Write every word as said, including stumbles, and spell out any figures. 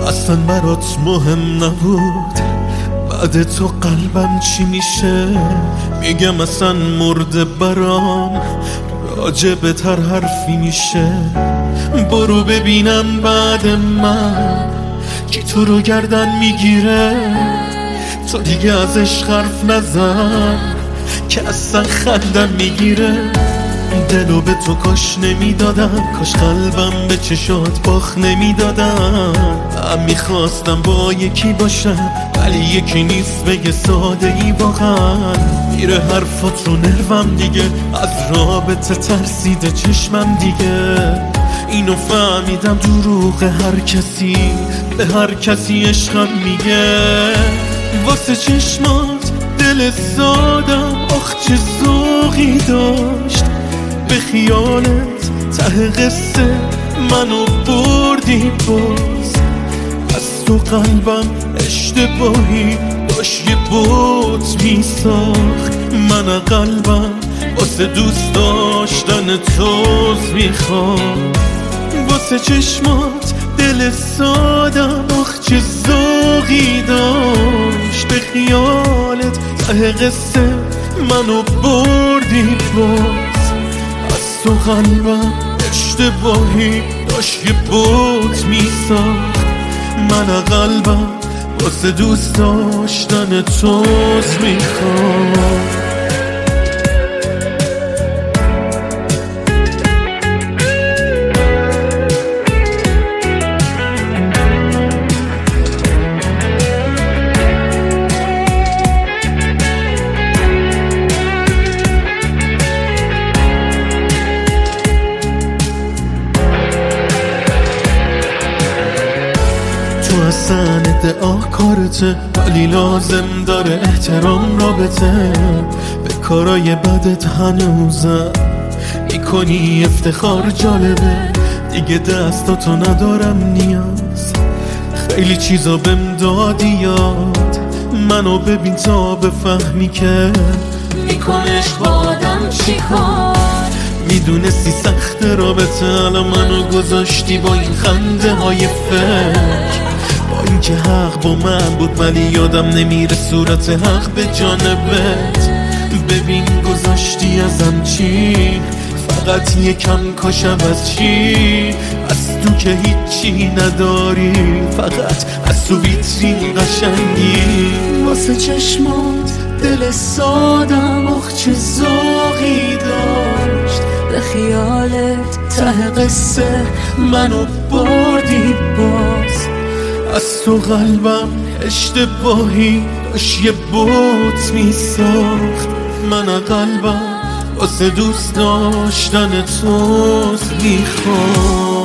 اصلا برات مهم نبود بعد تو قلبم چی میشه. میگم اصلا مرده برام راجب تر حرفی میشه. برو ببینم بعد من کی تو رو گردن میگیره. تو دیگه ازش حرف نزن که اصلا خندم میگیره. دلو به تو کاش نمیدادم، کاش قلبم به چشات باخ نمیدادم. من میخواستم با یکی باشم ولی یکی نیست بگه ساده ای واقعا. میره حرفات رو نروم دیگه، از رابطه ترسیده چشمم دیگه. اینو فهمیدم دروغ هر کسی به هر کسی عشقم میگه. واسه چشمات دل سادم آخ چه ذوقی داشت. به خیالت ته قصه منو بردی باز. از تو قلبم اشتباهی داشت یه بوت میساخت. من قلبم واسه دوست داشتن توز میخوام. واسه چشمات دل سادم آخ چه ذوقی داشت. به خیالت ته قصه منو بردی باز. از تو قلبم اشتباهی داشت یه بوت میساخت. من قلبم واسه دوست داشتن توز میخوام. تو اصلا ادعا کارته ولی لازم داره احترام رابطه. به کارای بدت هنوزم میکنی افتخار جالبه. دیگه دستاتو ندارم نیاز، خیلی چیزا بهم دادی یاد. منو ببین تا بفهمی که میکنش با آدم چی کار. میدونستی سخت رابطه الان منو گذاشتی با این خنده های فکر. با این که حق با من بود ولی یادم نمیره صورت حق به جانبت. ببین گذاشتی ازم چی، فقط یکم کاشم از چی. از تو که هیچی نداری، فقط از تو ویترین قشنگی. واسه چشمات دل سادم آخ چه ذوقی داشت. به خیالت ته قصه منو بردی باز. از تو قلبم اشتباهی داشت یه بوت میساخت. من قلبم واسه دوست داشتن توز میخوام.